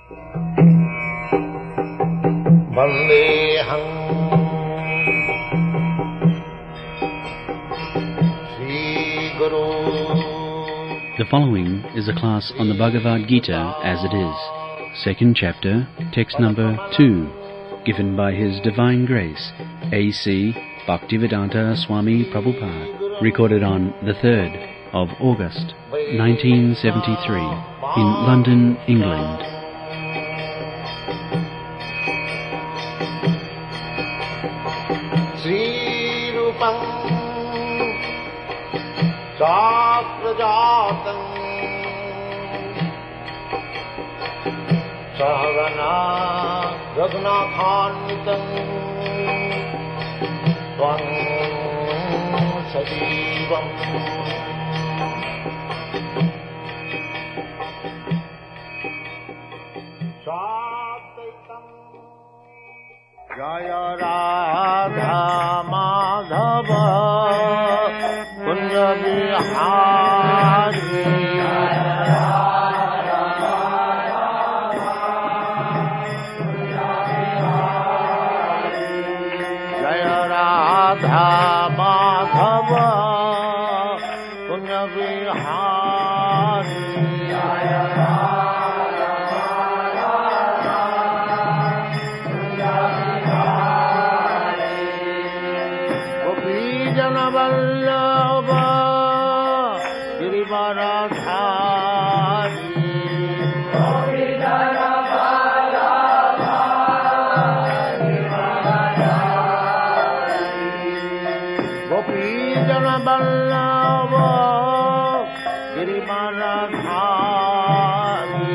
Vandeham Sri Guru. The following is a class on the Bhagavad Gita as it is, second chapter, text number 2, given by His Divine Grace, A.C. Bhaktivedanta Swami Prabhupada, recorded on the 3rd of August, 1973, in London, England. Sri Rupam Sakrajatam Sahagana Raghunathanvitam Tvam Sajivam Sadhaitam Jaya Radha Madhava Kunja Bihari Jaya Radha Madhava Kunja Bihari Vallabha Girivaradhari Gopijana Vallabha Girivaradhari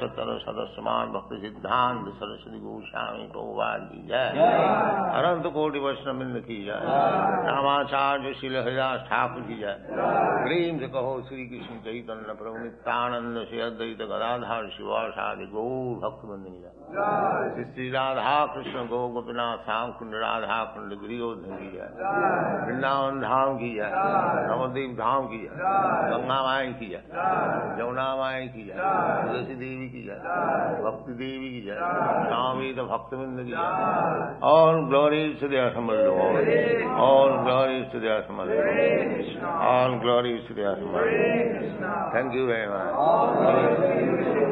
सतर सदस्यमान भक्त सिद्धांत सरस्वती गोस्वामी प्रभुपाद की जय, अनंत कोटि वैष्णववृंद की जय, रामाचार्य श्री हरिदास ठाकुर की जय। प्रेम से कहो श्री कृष्ण चैतन्य प्रभु नित्यानंद श्री अद्वैत गदाधर शिवासादि गौर भक्तवृंद की जय। श्री राधा कृष्ण गौ गोपीनाथ श्याम कुंड राधा कुंड गिरियोधन की जय, वृंदावन धाम की जय, नवद्वीप धाम की जय, गंगा माई की जय, जमुना माई की जय, तुलसी देवी की जय, भक्ति देवी की जय, स्वामी भक्तवृंद की जय। All glories to the assembled Lord, all glories to the assembled Lord, all glories to the assembled Lord. Thank you very much.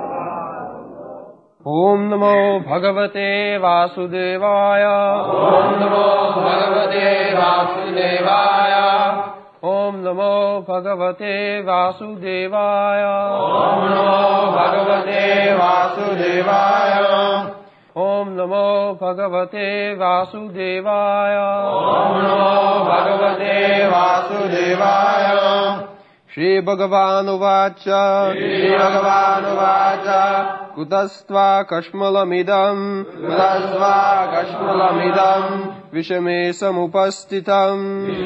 ओम नमो भगवते वासुदेवाय, ओम नमो भगवते वासुदेवाय, ओम नमो भगवते वासुदेवाय, ओम नमो भगवते वासुदेवाय, ओम नमो भगवते वासुदेवाय, ओम नमो भगवते वासुदेवाय। Shri भगवानुवाच, Shri भगवानुवाच, कुतस्त्वा कश्मलमिदम्, कुतस्त्वा कश्मलमिदम्, विषमे समुपस्थितम्,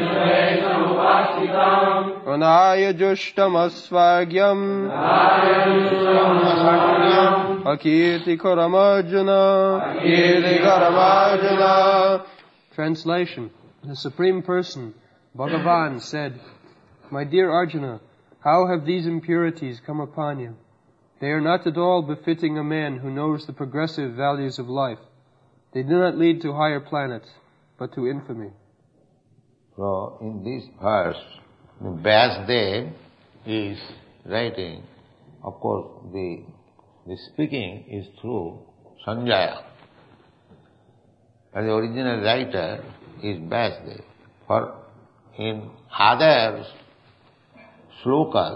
अनायजुष्टमस्वाग्यम्, अकीर्तिकरमर्जुन, कीर्तिकरमर्जुन। Translation. The Supreme Person, Bhagavan, said, My dear Arjuna, how have these impurities come upon you? They are not at all befitting a man who knows the progressive values of life. They do not lead to higher planets, but to infamy. So, in this verse, Vyasdev is writing, of course, the speaking is through Sanjaya. And the original writer is Vyasdev. For in other slokas,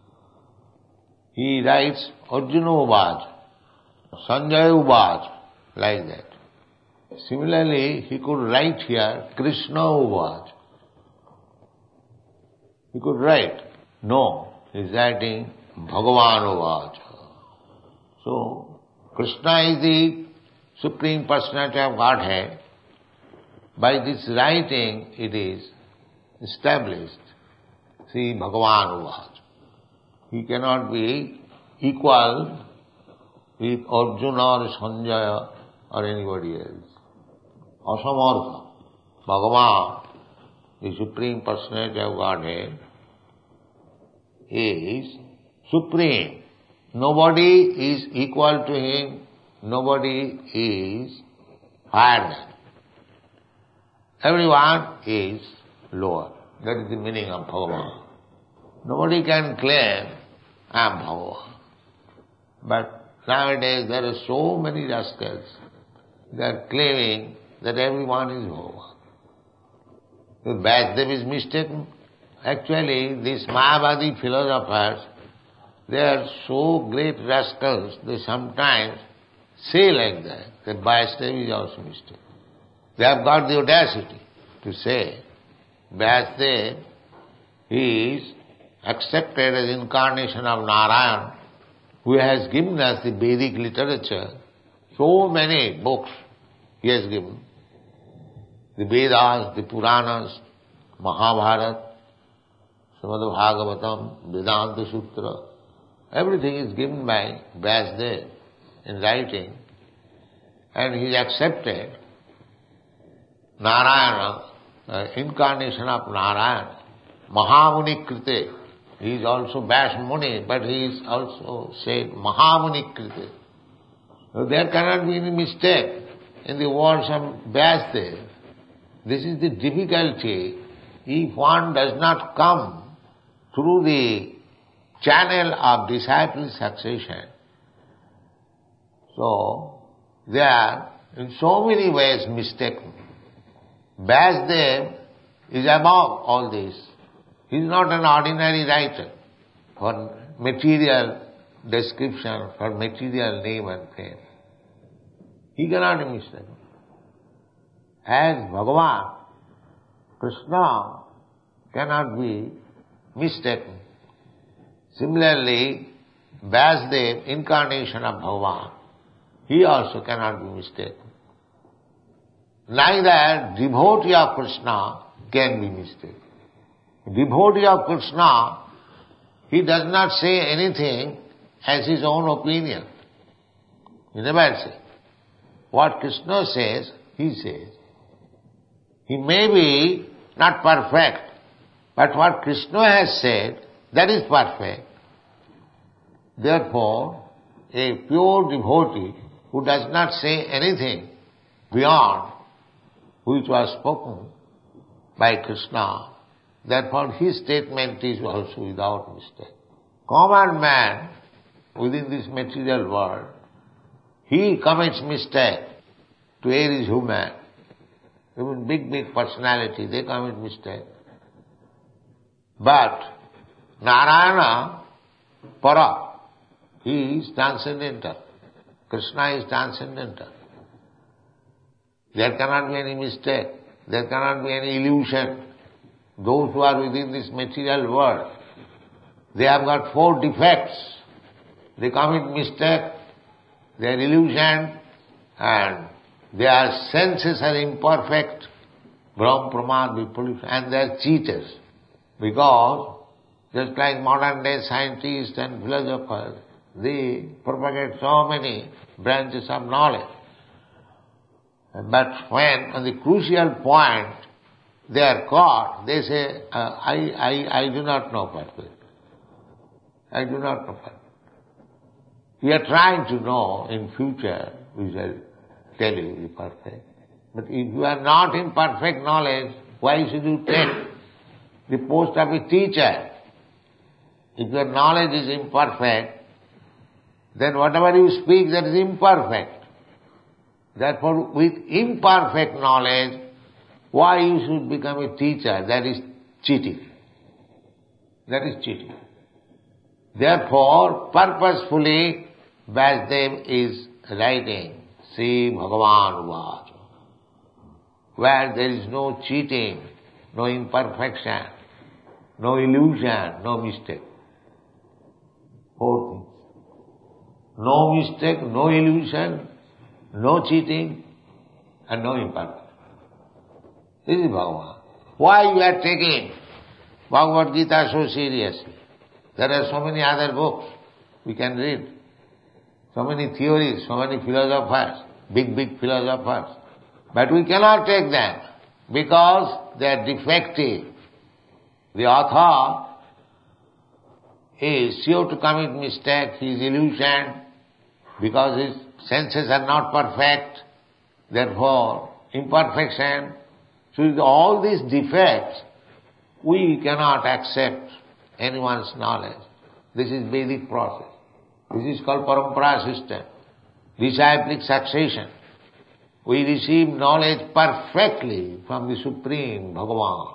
he writes Arjuna Uvaj, Sanjaya Uvaj, like that. Similarly, he could write here Krishna Uvaj. He could write. No, he is writing Bhagavan Uvaj. So, Krishna is the Supreme Personality of Godhead. By this writing, it is established. See, Bhagavan Uvaj. He cannot be equal with Arjuna or Sanjaya or anybody else. Asamartha. Bhagavan, the Supreme Personality of Godhead, is supreme. Nobody is equal to him. Nobody is higher than. Everyone is lower. That is the meaning of Bhagavan. Nobody can claim, I am Bhagavan. But nowadays there are so many rascals that are claiming that everyone is Bhagavan. If Vyasdev is mistaken, actually these Mayavadi philosophers, they are so great rascals, they sometimes say like that Vyasdev is also mistaken. They have got the audacity to say Vyasdev is accepted as incarnation of Narayan, who has given us the Vedic literature. So many books he has given. The Vedas, the Puranas, Mahabharata, Srimad Bhagavatam, Vedanta Sutra, everything is given by Vyasdev in writing, and he is accepted Narayana, incarnation of Narayana, Mahamuni Krite. He is also Vyas Muni, but he is also said Mahamuni Krite. So there cannot be any mistake in the words of Vyasdev. This is the difficulty if one does not come through the channel of disciple succession. So, they are in so many ways mistaken. Vyasdev is above all this. He is not an ordinary writer for material description, for material name and fame. He cannot be mistaken. As Bhagavan, Krishna cannot be mistaken. Similarly, Vyasdev, incarnation of Bhagavan, he also cannot be mistaken. Neither devotee of Krishna can be mistaken. Devotee of Krishna, he does not say anything as his own opinion. He never says. What Krishna says, he says. He may be not perfect, but what Krishna has said, that is perfect. Therefore, a pure devotee who does not say anything beyond which was spoken by Krishna, therefore his statement is also without mistake. Common man within this material world, he commits mistake to err is human. Even big personality, they commit mistake. But Narayana, Para, he is transcendental. Krishna is transcendental. There cannot be any mistake. There cannot be any illusion. Those who are within this material world, they have got 4 defects. They commit mistake, they are illusion, and their senses are imperfect, Brahm, Pramad, Vipulipsa, and they are cheaters. Because, just like modern day scientists and philosophers, they propagate so many branches of knowledge. But when, on the crucial point, they are caught, they say, I do not know perfect. I do not know perfect. We are trying to know in future, we shall tell you the perfect. But if you are not in perfect knowledge, why should you take the post of a teacher? If your knowledge is imperfect, then whatever you speak, that is imperfect. Therefore, with imperfect knowledge, why you should become a teacher? That is cheating. That is cheating. Therefore, purposefully, Vyasdev is writing Sri Bhagavan Vacha, where there is no cheating, no imperfection, no illusion, no mistake. 4 things. No mistake, no illusion, no cheating, and no imperfection. This is Bhagavan. Why you are taking Bhagavad Gita so seriously? There are so many other books we can read. So many theories, so many philosophers, big philosophers. But we cannot take them because they are defective. The author is sure to commit mistake, he is illusioned because his senses are not perfect, therefore imperfection. So with all these defects, we cannot accept anyone's knowledge. This is Vedic process. This is called parampara system, disciplic succession. We receive knowledge perfectly from the Supreme Bhagavan.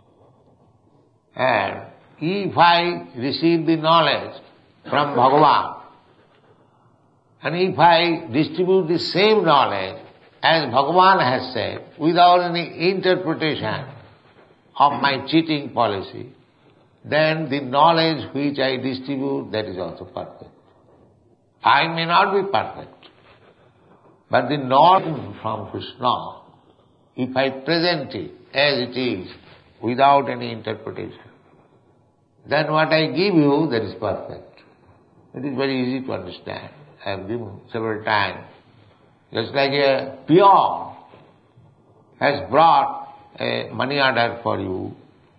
And if I receive the knowledge from Bhagavan, and if I distribute the same knowledge as Bhagavan has said, without any interpretation of my cheating policy, then the knowledge which I distribute, that is also perfect. I may not be perfect, but the knowledge from Krishna, if I present it as it is, without any interpretation, then what I give you, that is perfect. It is very easy to understand. I have given several times. Just like a peon has brought a money order for you,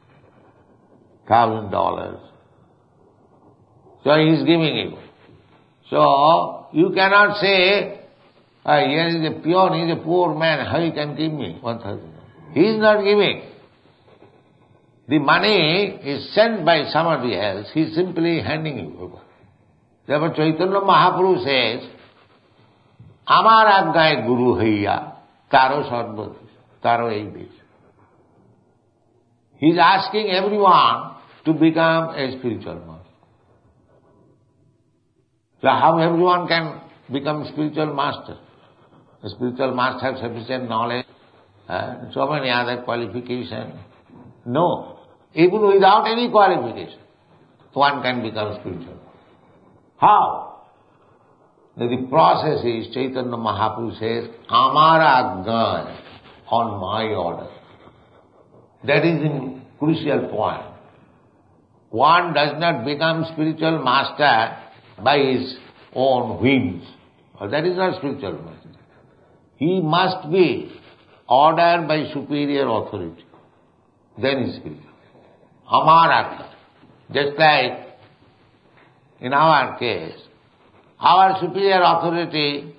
$1,000. So he is giving you. So you cannot say, here is a peon, he is a poor man, how he can give me 1,000? He is not giving. The money is sent by somebody else, he is simply handing you over. Therefore Chaitanya Mahaprabhu says, Amar Aggaye Guru Haiya, Taro Sarvadis, Taro Eidis. He is asking everyone to become a spiritual master. So how everyone can become spiritual master? A spiritual master has sufficient knowledge, so many other qualifications. No. Even without any qualification, one can become spiritual. How? The process is, Chaitanya Mahaprabhu says, Amara Agyan, on my order. That is the crucial point. One does not become spiritual master by his own whims. That is not spiritual master. He must be ordered by superior authority. Then he is spiritual. Amara. Just like in our case, our superior authority,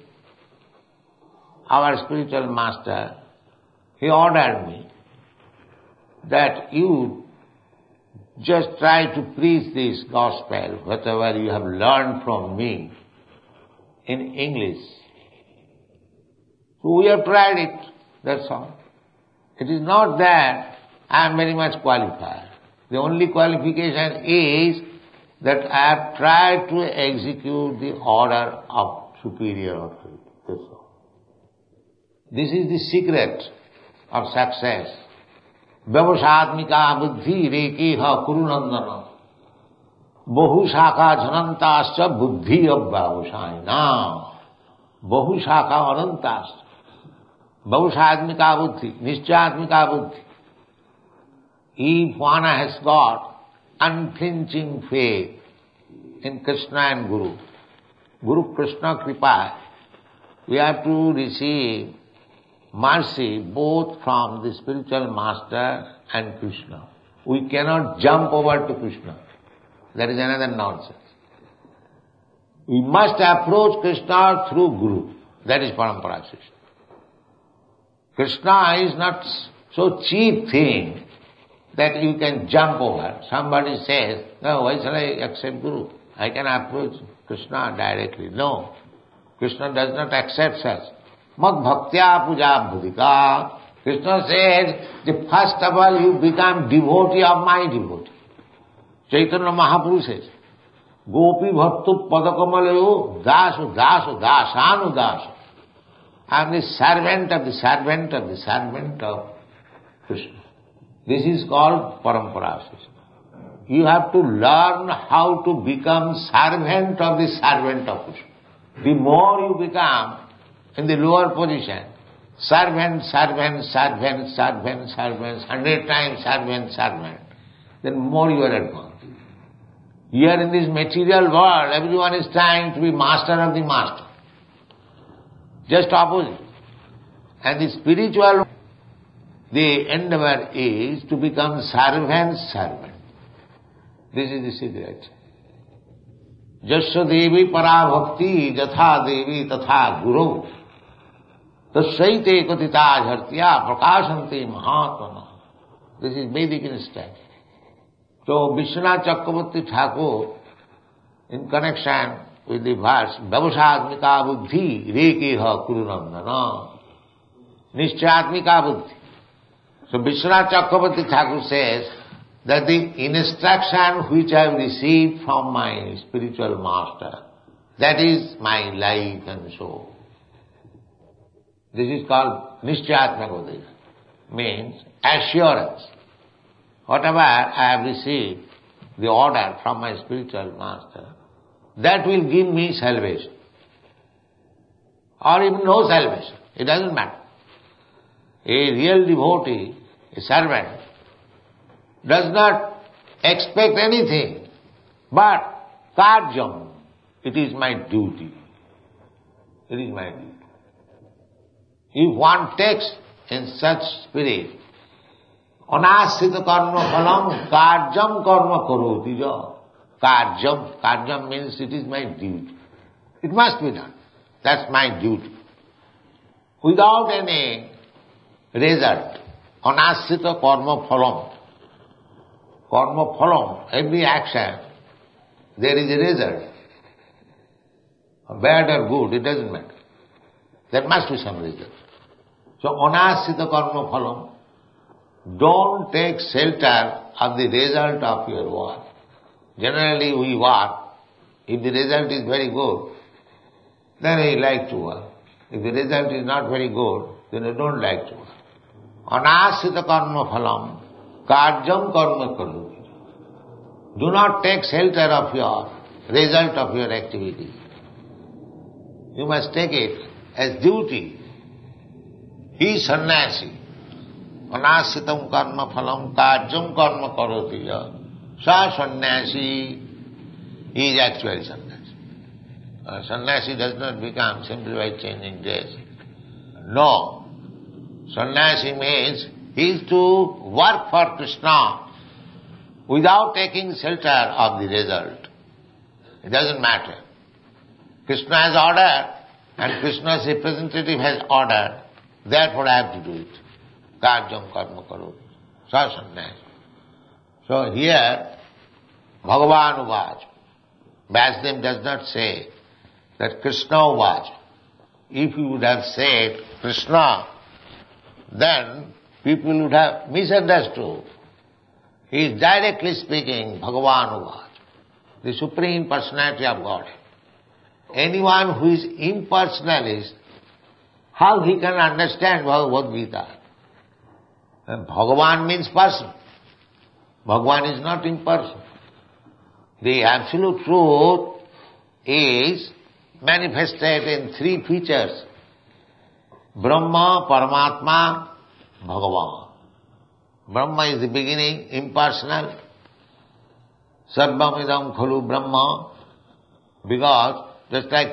our spiritual master, he ordered me that you just try to preach this gospel, whatever you have learned from me, in English. So we have tried it, that's all. It is not that I am very much qualified. The only qualification is that I have tried to execute the order of superior authority. That's all. This is the secret of success. Vyavasatmika buddhi rekiha kurunandana bahushaka janantascha buddhi avyavasayana bahushaka anantascha vyavasatmika buddhi nischatmika buddhi. If one has got unflinching faith in Krishna and Guru, Guru Krishna Kripa, we have to receive mercy both from the spiritual master and Krishna. We cannot jump over to Krishna. That is another nonsense. We must approach Krishna through Guru. That is Parampara system. Krishna is not so cheap thing that you can jump over. Somebody says, no, why shall I accept Guru? I can approach Krishna directly. No. Krishna does not accept such. Mad bhaktya puja bhudika. Krishna says, first of all you become devotee of my devotee. Chaitanya Mahaprabhu says, Gopi bhaktu padakamalayo dasu dasu dasanu dasu. I am the servant of the servant of the servant of Krishna. This is called Parampara system. You have to learn how to become servant of the servant of Krishna. The more you become in the lower position, servant, servant, servant, servant, servant, 100 times servant, servant, then more you are advanced. Here in this material world, everyone is trying to be master of the master. Just opposite. And the spiritual, the endeavor is to become servant, servant. This is the secret. Jasya devi para bhakti jatha devi tatha guru tasyaite katita jhartya prakashanti mahatmana. This is Vedic instinct. So Vishwanath Chakravarti Thakur, in connection with the verse, Vyavasatmika buddhi rekiha kurunandana nischatmika buddhi. So Vishwanath Chakravarti Thakur says that the instruction which I have received from my spiritual master, that is my life and soul. This is called nischatmika buddhi, means assurance. Whatever I have received, the order from my spiritual master, that will give me salvation. Or even no salvation, it doesn't matter. A real devotee, a servant, does not expect anything, but karjam, it is my duty. It is my duty. If one takes in such spirit, anashrita karma phalam karjam karma karoti ja. Karjam means it is my duty. It must be done. That's my duty. Without any result, anashrita karma phalam. Karma phalam, every action, there is a result. Bad or good, it doesn't matter. There must be some result. So anashrita karma phalam, don't take shelter of the result of your work. Generally we work, if the result is very good, then we like to work. If the result is not very good, then we don't like to work. Anashrita karma phalam, karjam karma karoti. Do not take shelter of your result of your activity. You must take it as duty. He is sannyasi. Anasitam karma phalam kajyam karma karoti ya. Sa sannyasi, he is actually sannyasi. Sannyasi does not become simply by changing dress. No. Sannyasi means he is to work for Krishna without taking shelter of the result. It doesn't matter. Krishna has ordered and Krishna's representative has ordered, therefore I have to do it. Kajyam karma karoti. Sa sannyasi. So here, Bhagavan Uvacha. Vasudev does not say that Krishna Uvacha. If you would have said Krishna, then people would have misunderstood. He is directly speaking Bhagavan Uvacha, the Supreme Personality of Godhead. Anyone who is impersonalist, how he can understand Bhagavad Gita? And Bhagavan means person. Bhagavan is not impersonal. The absolute truth is manifested in three features. Brahma, Paramatma, Bhagavan. Brahma is the beginning, impersonal. Sarvam idam khalu Brahma. Because just like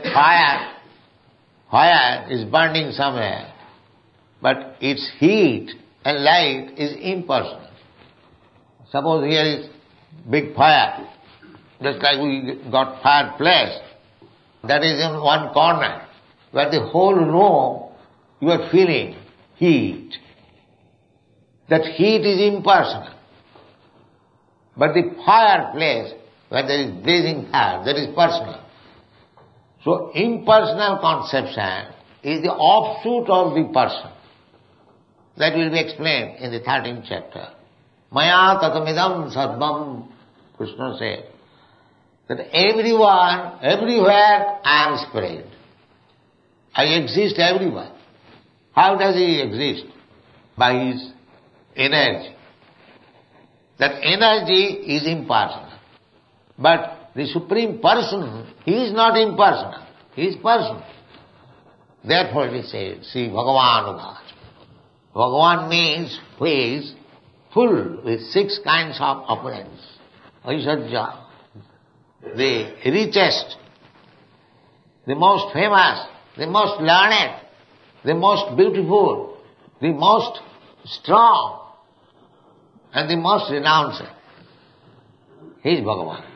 fire is burning somewhere, but its heat and light is impersonal. Suppose here is big fire, just like we got fireplace, that is in one corner, where the whole room you are feeling heat. That heat is impersonal. But the fireplace, where there is blazing fire, that is personal. So impersonal conception is the offshoot of the person. That will be explained in the 13th chapter. Maya tatamidam sarvam, Krishna said, that everyone, everywhere I am spread. I exist everywhere. How does he exist? By his energy. That energy is impersonal. But the Supreme Person, he is not impersonal. He is personal. Therefore it is said, see Bhagavan Uvacha. Bhagavan means who is full with 6 kinds of opulence. Aishwarya, the richest, the most famous, the most learned, the most beautiful, the most strong, and the most renounced. He is Bhagavan.